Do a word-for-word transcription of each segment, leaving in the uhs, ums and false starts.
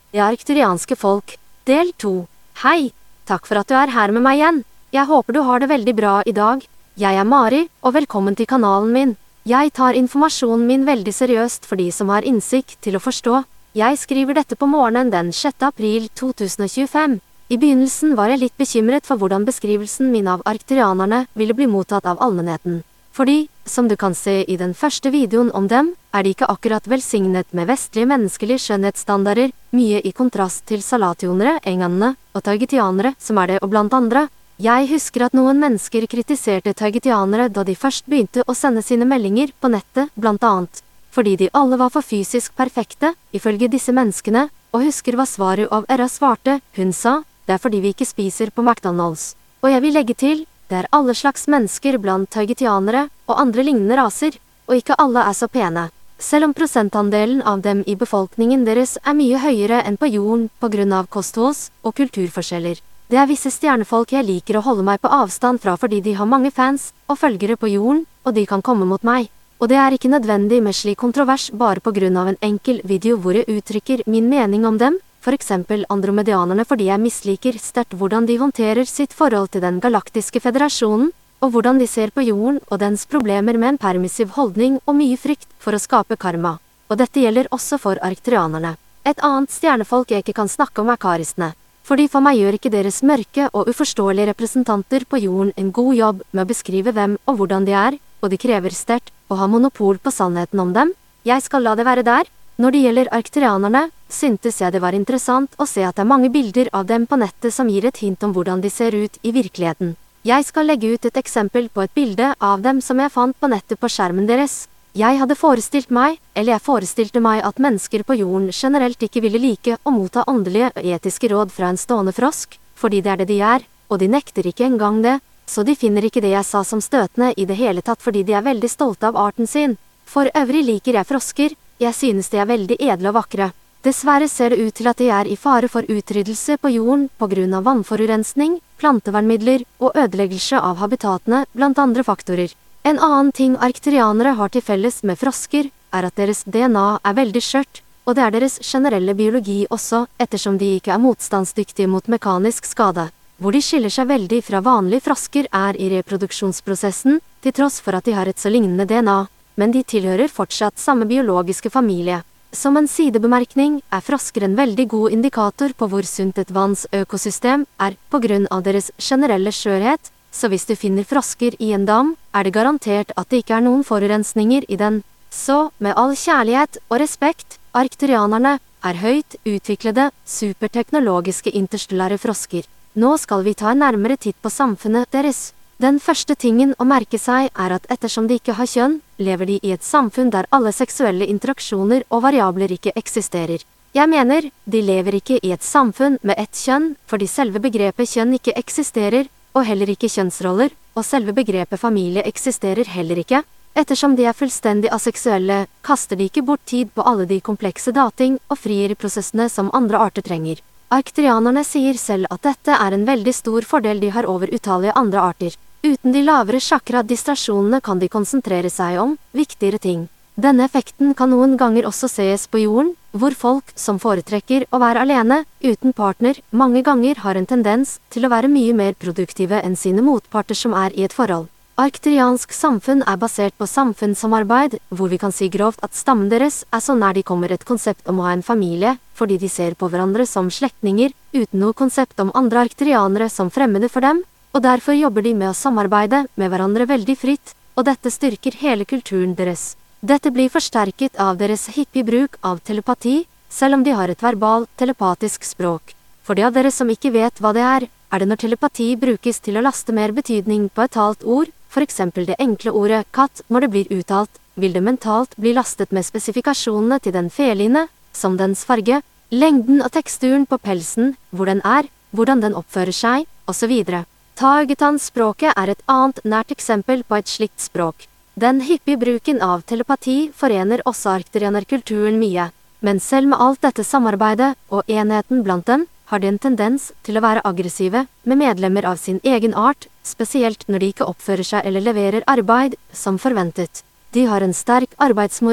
Det arkturianske folk, del to. Hei, takk for at du er her med meg igjen. Jeg håper du har det veldig bra i dag. Jeg er Mari, og velkommen til kanalen min. Jeg tar informasjonen min veldig seriøst for de som har innsikt til å forstå. Jeg skriver dette på morgenen den sjette april to tusen og tjuefem. I begynnelsen var jeg litt bekymret for hvordan beskrivelsen min av arkturianerne ville bli mottatt av allmennheten. Fordi, som du kan se i den første videoen om dem, er de ikke akkurat velsignet med vestlige menneskelige skjønnhetsstandarder, mye i kontrast til salationere, enganene og taigetianere, som er det og blant andre. Jeg husker at noen mennesker kritiserte taigetianere da de først begynte å sende sine meldinger på nettet, blant annet. Fordi de alle var for fysisk perfekte, ifølge disse menneskene, og husker hva svaret av Era svarte, hun sa, det er fordi vi ikke spiser på McDonald's. Og jeg vil legge til, det er alle slags mennesker blant taigetianere og andre lignende raser, og ikke alle er så pene. Selv om prosentandelen av dem i befolkningen deres er mye høyere enn på jorden på grunn av kostholds- og kulturforskjeller. Det er visse stjernefolk jeg liker å holde meg på avstand fra fordi de har mange fans og følgere på jorden, og de kan komme mot meg. Og det er ikke nødvendig med slik kontrovers bare på grunn av en enkel video hvor jeg uttrykker min mening om dem, for eksempel andromedianerne fordi jeg misliker sterkt hvordan de håndterer sitt forhold til den galaktiske federasjonen, og hvordan de ser på jorden og dens problemer med en permissiv holdning og mye frykt for å skape karma. Og dette gjelder også for arkturianerne. Et annet stjernefolk jeg ikke kan snakke om er karistene. Fordi for meg gjør ikke deres mørke og uforståelige representanter på jorden en god jobb med å beskrive hvem og hvordan de er, og de krever sterkt å ha monopol på sannheten om dem. Jeg skal la det være der. Når det gjelder arkturianerne, syntes jeg det var interessant å se at det er mange bilder av dem på nettet som gir et hint om hvordan de ser ut i virkeligheten. Jeg skal legge ut et eksempel på et bilde av dem som jeg fant på nettet på skjermen deres. Jeg hadde forestilt meg, eller jeg forestilte meg at mennesker på jorden generelt ikke ville like å motta åndelige og etiske råd fra en stående frosk, fordi det er det de er, og de nekter ikke engang det, så de finner ikke det jeg sa som støtende i det hele tatt fordi de er veldig stolte av arten sin. For øvrig liker jeg frosker. Jeg synes de er veldig edle og vakre. Dessverre ser det ut til at de er i fare for utryddelse på jorden på grunn av vannforurensning, plantevernmidler og ødeleggelse av habitatene blant andre faktorer. En annen ting arkturianere har til felles med frosker, er at deres D N A er veldig skjørt, og det er deres generelle biologi også, ettersom de ikke er motstandsdyktige mot mekanisk skade. Hvor de skiller seg veldig fra vanlige frosker er i reproduksjonsprosessen, til tross for at de har et så lignende D N A. Men de tilhører fortsatt samme biologiske familie. Som en sidebemerkning er frosker en veldig god indikator på hvor sunt et vanns økosystem er på grunn av deres generelle skjørhet, så hvis du finner frosker i en dam, er det garantert at det ikke er noen forurensninger i den. Så, med all kjærlighet og respekt, arkturianerne er høyt utviklede, superteknologiske interstellære frosker. Nå skal vi ta en nærmere titt på samfunnet deres. Den første tingen å merke seg er at ettersom de ikke har kjønn, lever de i et samfunn der alle seksuelle interaksjoner og variabler ikke eksisterer. Jeg mener, de lever ikke i et samfunn med ett kjønn, fordi selve begrepet kjønn ikke eksisterer, og heller ikke kjønnsroller, og selve begrepet familie eksisterer heller ikke. Ettersom de er fullstendig aseksuelle, kaster de ikke bort tid på alle de komplekse dating- og frieriprosessene som andre arter trenger. Arkturianerne sier selv at dette er en veldig stor fordel de har over utallige andre arter. Uten de lavere chakra-distrasjonene kan de konsentrere seg om viktigere ting. Denne effekten kan noen ganger også ses på jorden, hvor folk som foretrekker å være alene, uten partner, mange ganger har en tendens til å være mye mer produktive enn sine motparter som er i et forhold. Arkturiansk samfunn er basert på samfunnssamarbeid, hvor vi kan si grovt at stammen deres er så nær de kommer et konsept om å ha en familie, fordi de ser på hverandre som slektninger, uten noe konsept om andre arkturianere som fremmede for dem, og derfor jobber de med å samarbeide med hverandre veldig fritt, og dette styrker hele kulturen deres. Dette blir forsterket av deres hyppige bruk av telepati, selv om de har et verbal, telepatisk språk. For de av dere som ikke vet hva det er, er det når telepati brukes til å laste mer betydning på et talt ord, for eksempel det enkle ordet katt, når det blir uttalt, vil det mentalt bli lastet med spesifikasjonene til den feline, som dens farge, lengden og teksturen på pelsen, hvor den er, hvordan den oppfører seg, og så videre. Tagetan-språket er et annet nært eksempel på et slikt språk. Den hyppige bruken av telepati forener også arkturianerkulturen mye, men selv med alt dette samarbeidet og enheten blant dem, har de en tendens til å være aggressive med medlemmer av sin egen art, spesielt når de ikke oppfører seg eller leverer arbeid som forventet. De har en sterk arbeidsmoral,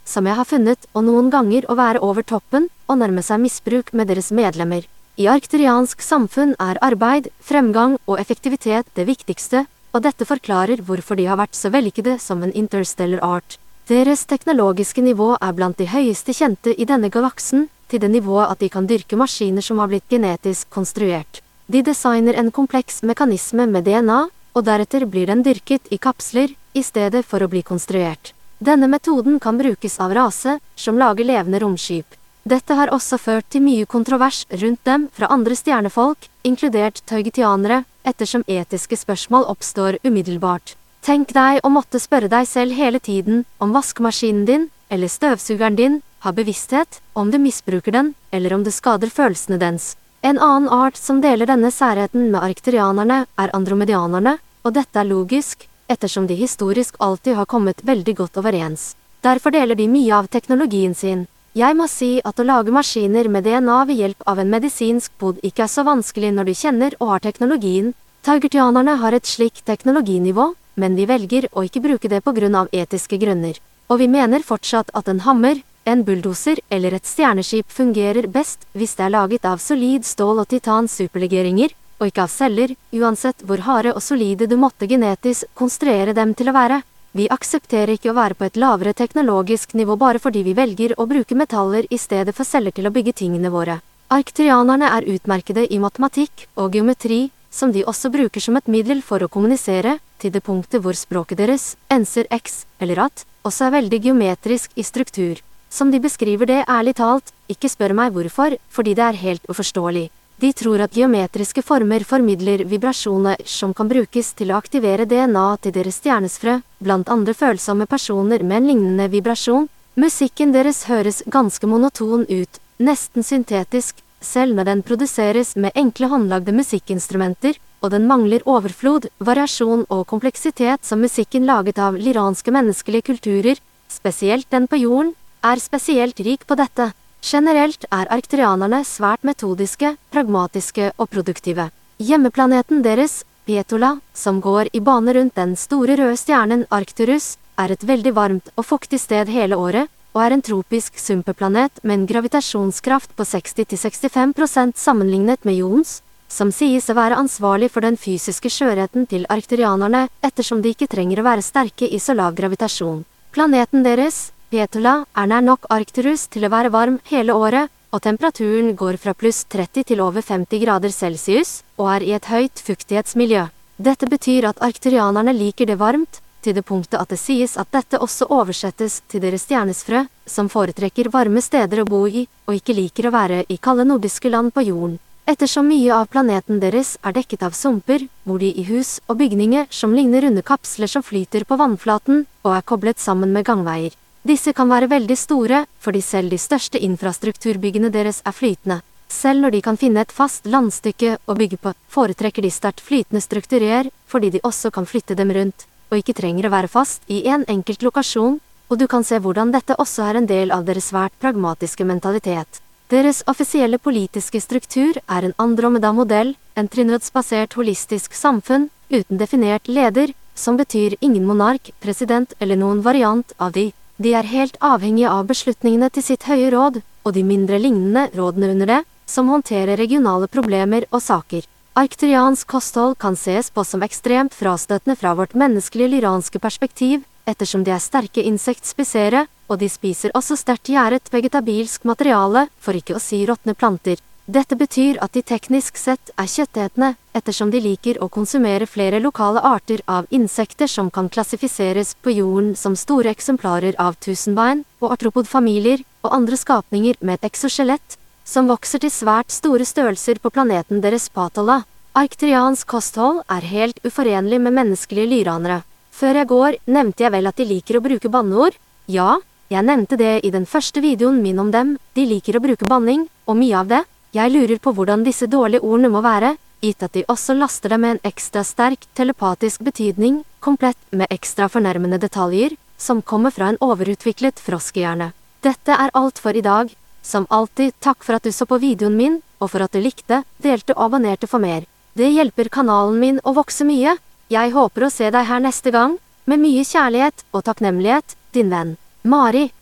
som jeg har funnet, og noen ganger å være over toppen og nærme seg misbruk med deres medlemmer. I arkteriansk samfunn er arbeid, fremgang og effektivitet det viktigste, og dette forklarer hvorfor de har vært så vellykkede som en interstellar art. Deres teknologiske nivå er blant de høyeste kjente i denne galaksen, til det nivået at de kan dyrke maskiner som har blitt genetisk konstruert. De designer en kompleks mekanisme med D N A, og deretter blir den dyrket i kapsler, i stedet for å bli konstruert. Denne metoden kan brukes av rase, som lager levende romskip. Dette har også ført til mye kontrovers rundt dem fra andre stjernefolk, inkludert taugetianere, ettersom etiske spørsmål oppstår umiddelbart. Tenk deg å måtte spørre deg selv hele tiden om vaskemaskinen din, eller støvsugeren din, har bevissthet, om du misbruker den, eller om det skader følelsene dens. En annen art som deler denne særheten med arkterianerne, er andromedianerne, og dette er logisk, ettersom de historisk alltid har kommet veldig godt overens. Derfor deler de mye av teknologien sin. Jeg må si at å lage maskiner med D N A ved hjelp av en medisinsk pod ikke er så vanskelig når du kjenner og har teknologien. Taugetianerne har et slikt teknologinivå, men de velger å ikke bruke det på grunn av etiske grunner. Og vi mener fortsatt at en hammer, en bulldoser eller et stjerneskip fungerer best hvis det er laget av solid stål og titan superlegeringer, og ikke av celler, uansett hvor harde og solide du måtte genetisk konstruere dem til å være. Vi aksepterer ikke å være på et lavere teknologisk nivå bare fordi vi velger å bruke metaller i stedet for celler til å bygge tingene våre. Arkterianerne er utmerkede i matematikk og geometri, som de også bruker som et middel for å kommunisere, til det punktet hvor språket deres, enser x, eller at, også er veldig geometrisk i struktur. Som de beskriver det ærlig talt, ikke spør meg hvorfor, fordi det er helt uforståelig. De tror at geometriske former formidler vibrasjoner som kan brukes til å aktivere D N A til deres stjernesfrø, blant andre følsomme personer med en lignende vibrasjon. Musikken deres høres ganske monoton ut, nesten syntetisk, selv når den produseres med enkle håndlagde musikkinstrumenter, og den mangler overflod, variasjon og kompleksitet som musikken laget av liranske menneskelige kulturer, spesielt den på jorden, er spesielt rik på dette. Generelt er arkterianerne svært metodiske, pragmatiske og produktive. Hjemmeplaneten deres, Pietola, som går i bane rundt den store røde stjernen Arcturus, er et veldig varmt og fuktig sted hele året, og er en tropisk sumpeplanet med en gravitasjonskraft på seksti til sekstifem prosent sammenlignet med jordens, som sies å være ansvarlig for den fysiske skjørheten til arkterianerne, ettersom de ikke trenger å være sterke i så lav gravitasjon. Planeten deres, Pietola, er nær nok Arcturus til å være varm hele året, og temperaturen går fra pluss tretti til over femti grader celsius, og er i et høyt fuktighetsmiljø. Dette betyr at arkterianerne liker det varmt, til det punktet at det sies at dette også oversettes til deres stjernesfrø, som foretrekker varme steder å bo i, og ikke liker å være i kalde nordiske land på jorden. Ettersom mye av planeten deres er dekket av sumper, bor de i hus og bygninger som ligner runde kapsler som flyter på vannflaten, og er koblet sammen med gangveier. Disse kan være veldig store, fordi selv de største infrastrukturbyggene deres er flytende. Selv når de kan finne et fast landstykke å bygge på, foretrekker de sterkt flytende strukturer, fordi de også kan flytte dem rundt, og ikke trenger å være fast i en enkelt lokasjon, og du kan se hvordan dette også er en del av deres svært pragmatiske mentalitet. Deres offisielle politiske struktur er en Andromeda-modell, en trinnrådsbasert holistisk samfunn, uten definert leder, som betyr ingen monark, president eller noen variant av de. De er helt avhengige av beslutningene til sitt høye råd, og de mindre lignende rådene under det, som håndterer regionale problemer og saker. Arkteriansk kosthold kan ses på som ekstremt frastøtende fra vårt menneskelige lyranske perspektiv, ettersom de er sterke insektspisere, og de spiser også sterkt gjæret vegetabilsk materiale, for ikke å si råtne planter. Dette betyr at de teknisk sett er kjøttetende, ettersom de liker å konsumere flere lokale arter av insekter som kan klassifiseres på jorden som store eksemplarer av tusenbein, og artropodfamilier, og andre skapninger med et exoskjelett, som vokser til svært store størrelser på planeten deres Pietola. Arkteriansk kosthold er helt uforenlig med menneskelige lyranere. Før jeg går, nevnte jeg vel at de liker å bruke banneord? Ja, jeg nevnte det i den første videoen min om dem, de liker å bruke banning, og mye av det. Jeg lurer på hvordan disse dårlige ordene må være, gitt at de også laster dem med en ekstra sterk telepatisk betydning, komplett med ekstra fornærmende detaljer, som kommer fra en overutviklet froskehjerne. Dette er alt for i dag. Som alltid, takk for at du så på videoen min, og for at du likte, delte og abonnerte for mer. Det hjelper kanalen min å vokse mye. Jeg håper å se deg her neste gang, med mye kjærlighet og takknemlighet, din venn, Mari.